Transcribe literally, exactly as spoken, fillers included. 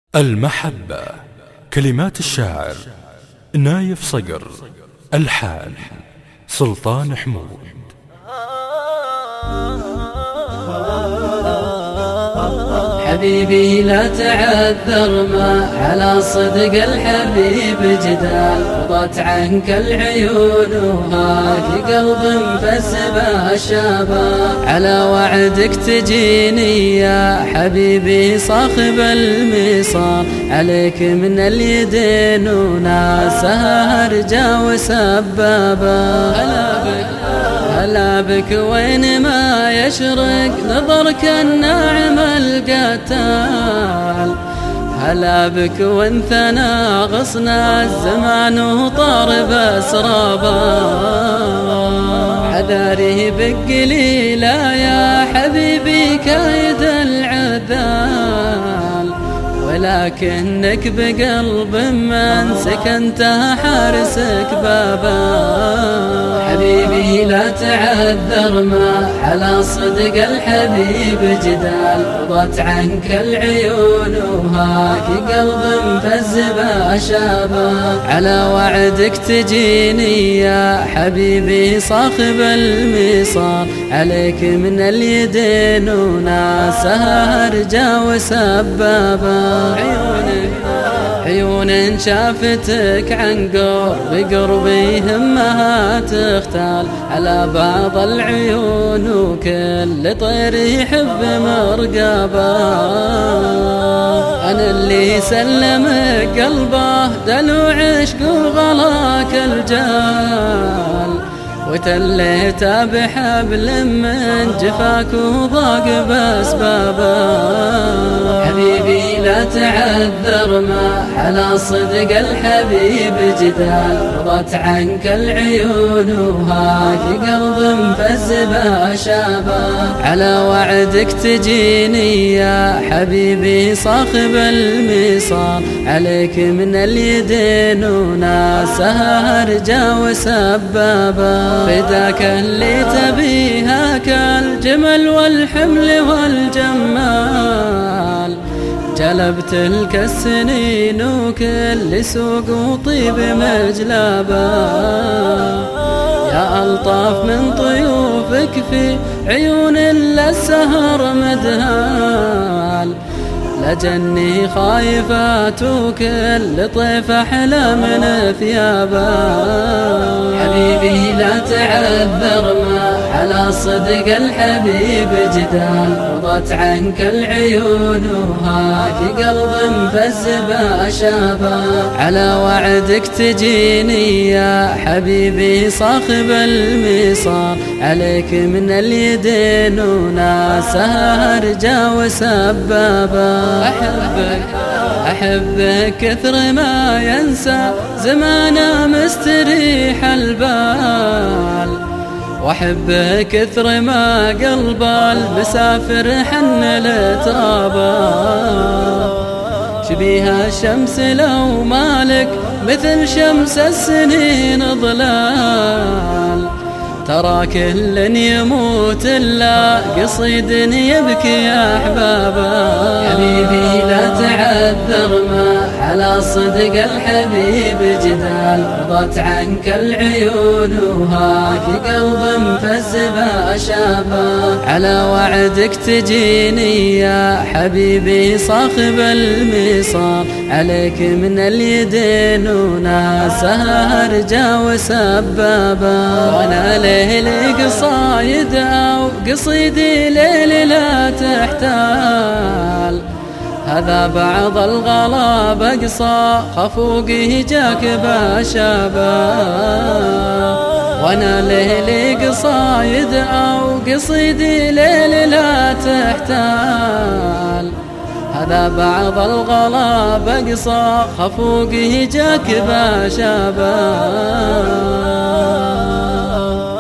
المحبة. كلمات الشاعر نايف صقر، ألحان سلطان حمود. حبيبي لا تعذر، ما على صدق الحبيب جدال، رضت عنك العيون وهاك قلب مفسبه الشباب، على وعدك تجيني يا حبيبي صاخب المصار، عليك من اليدين وناسها هرجا وسبابا، هلا بك هلا بك وين ما يشرق نظرك الناعم القتال، هلا بك وانثنى غصنا الزمان وطار بسرابا، حذاري بقليلا يا حبيبي كايد العذال، ولكنك بقلب من سكنته حارسك بابا، حبيبي لا تعذر، ما على صدق الحبيب جدال، رضت عنك العيون وهاك قلب مفزبه شابا، على وعدك تجيني يا حبيبي صاخب المصار، عليك من اليدين وناسها هرجا وسبابا، عيونك عيون شافتك عن قرب قربي همها تختال، على بعض العيون وكل طير يحب مرقبا، أنا اللي سلمك قلبه دلو عشق وغلاك الجال، وتليت بحبل من جفاك وضاق بأسبابا، حبيبي لا تعذر، ما على صدق الحبيب جدال، رضت عنك العيون وهاك قلب مفزبه شابا، على وعدك تجيني يا حبيبي صاخب المصار، عليك من اليدين وناسها هرجا وسبابا، فداك اللي تبيها كالجمل والحمل والجمال، جلب تلك السنين وكل سوق وطيب مجلبا، يا ألطاف من طيوفك في عيون للسهر مدهال، لجني خايفات وكل طيف أحلى من ثيابا، حبيبي لا تعذر، ما على صدق الحبيب جدال، رضت عنك العيون وهاك قلب مفزبه شابا، على وعدك تجيني يا حبيبي صاخب المصار، عليك من اليدين وناسها هرجا وسبابا، أحبك أحبك كثر ما ينسى زمانه مستريح البال، وأحبك كثر ما قلب المسافر حن لترابا، شبيها الشمس لو مالك مثل شمس السنين ظلال، ترى كل يموت إلا قصيد يبكي يا أحبابا، حبيبي لا تعذر، ما على صدق الحبيب جدال، رضت عنك العيون وهاك قلب مفزبه شابا، على وعدك تجيني يا حبيبي صاخب المصار، عليك من اليدين وناسها هرجا وسبابا، وانا ليلي قصايد او قصيدي ليل لا تحتال، هذا بعض الغلا بقصى خفوقه جاك بشابا، وانا ليلي قصايد او قصيدي ليل لا تحتال، هذا بعض الغلا بقصى خفوقه جاك بشابا.